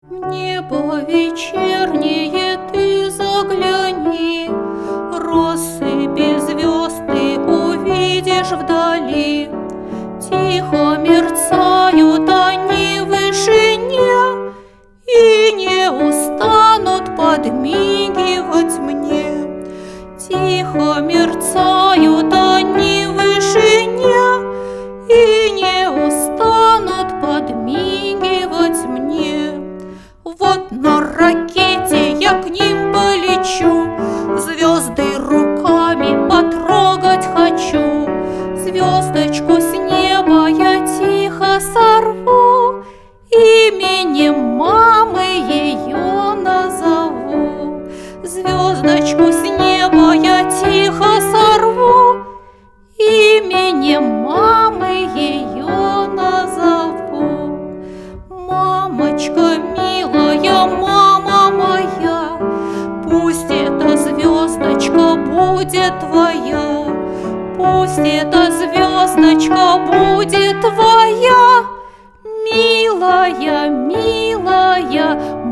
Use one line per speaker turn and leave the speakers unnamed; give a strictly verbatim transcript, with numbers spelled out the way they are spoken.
В небо вечернее ты загляни, россыпи звезд ты увидишь вдали. Тихо мерцают они в вышине и не устанут подмигивать мне. Тихо мерцают они в вышине и не устанут подмигивать мне. Вот на ракете я к ним полечу, звезды руками потрогать хочу. Звездочку с неба я тихо сорву, именем мамы ее назову. Звездочку с неба я тихо сорву, именем мамы ее назову. Мамочка милая, мама моя, пусть эта звездочка будет твоя. Пусть эта звездочка будет твоя, милая, милая